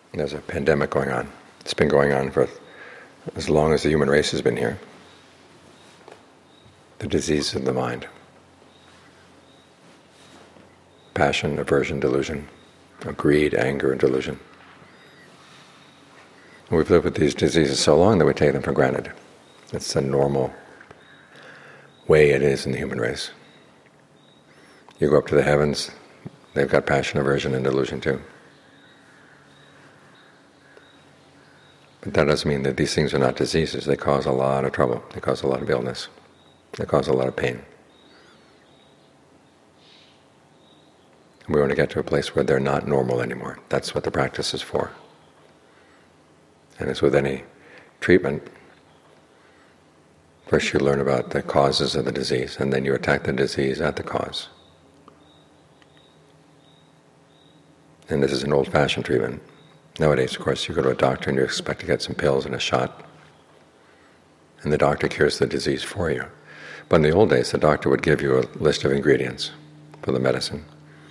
There's a pandemic going on. It's been going on for as long as the human race has been here. The disease of the mind. Passion, aversion, delusion. Greed, anger, and delusion. And we've lived with these diseases so long that we take them for granted. It's the normal way it is in the human race. You go up to the heavens, they've got passion, aversion, and delusion too. But that doesn't mean that these things are not diseases. They cause a lot of trouble. They cause a lot of illness. They cause a lot of pain. And we want to get to a place where they're not normal anymore. That's what the practice is for. And as with any treatment, first you learn about the causes of the disease, and then you attack the disease at the cause. And this is an old-fashioned treatment. Nowadays, of course, you go to a doctor and you expect to get some pills and a shot, and the doctor cures the disease for you. But in the old days, the doctor would give you a list of ingredients for the medicine,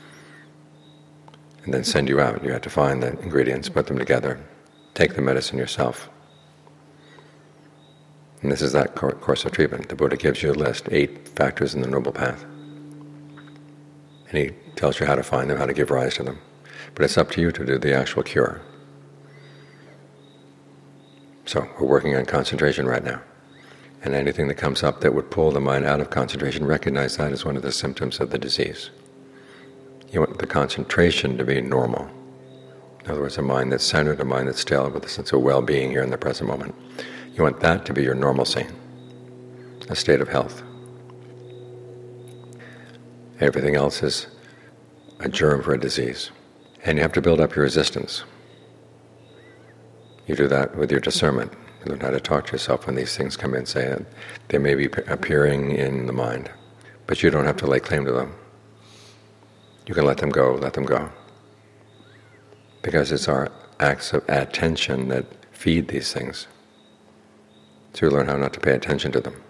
and then send you out. You had to find the ingredients, put them together, take the medicine yourself. And this is that course of treatment. The Buddha gives you a list, 8 factors in the Noble Path. And he tells you how to find them, how to give rise to them. But it's up to you to do the actual cure. So we're working on concentration right now. And anything that comes up that would pull the mind out of concentration, recognize that as one of the symptoms of the disease. You want the concentration to be normal. In other words, a mind that's centered, a mind that's still, with a sense of well-being here in the present moment. You want that to be your normalcy, a state of health. Everything else is a germ for a disease. And you have to build up your resistance. You do that with your discernment. You learn how to talk to yourself when these things come in, say that they may be appearing in the mind, but you don't have to lay claim to them. You can let them go, because it's our acts of attention that feed these things. So you learn how not to pay attention to them.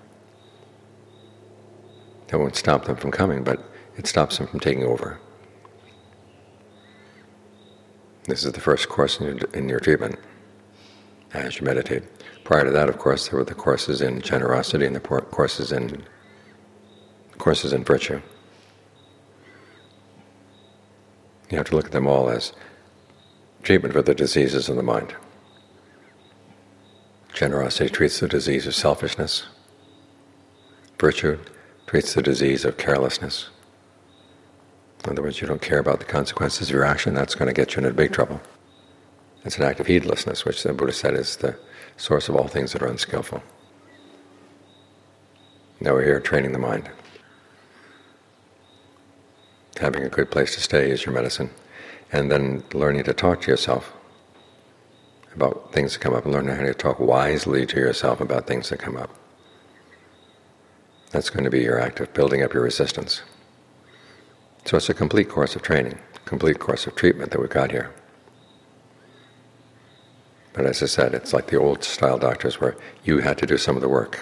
That won't stop them from coming, but it stops them from taking over. This is the first course in your treatment as you meditate. Prior to that, of course, there were the courses in generosity and the courses in virtue. You have to look at them all as treatment for the diseases of the mind. Generosity treats the disease of selfishness. Virtue treats the disease of carelessness. In other words, you don't care about the consequences of your action, that's going to get you into big trouble. It's an act of heedlessness, which the Buddha said is the source of all things that are unskillful. Now we're here training the mind. Having a good place to stay is your medicine. And then learning to talk to yourself about things that come up, and learning how to talk wisely to yourself about things that come up. That's going to be your act of building up your resistance. So it's a complete course of training, complete course of treatment that we've got here. But as I said, it's like the old-style doctors where you had to do some of the work.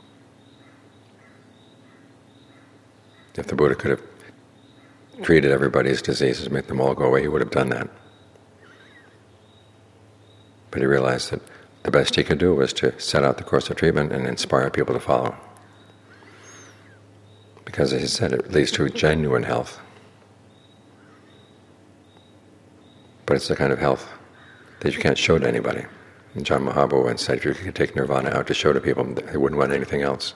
If the Buddha could have treated everybody's diseases, make them all go away, he would have done that. But he realized that the best he could do was to set out the course of treatment and inspire people to follow. Because, as he said, it leads to genuine health. But it's the kind of health that you can't show to anybody. And John Mahabharata once said, if you could take nirvana out to show to people, they wouldn't want anything else.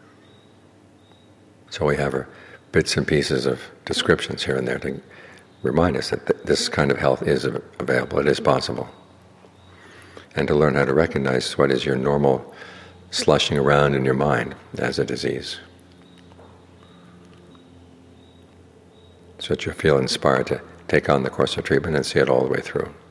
So we have our bits and pieces of descriptions here and there to remind us that this kind of health is available, it is possible. And to learn how to recognize what is your normal slushing around in your mind as a disease. So that you feel inspired to take on the course of treatment and see it all the way through.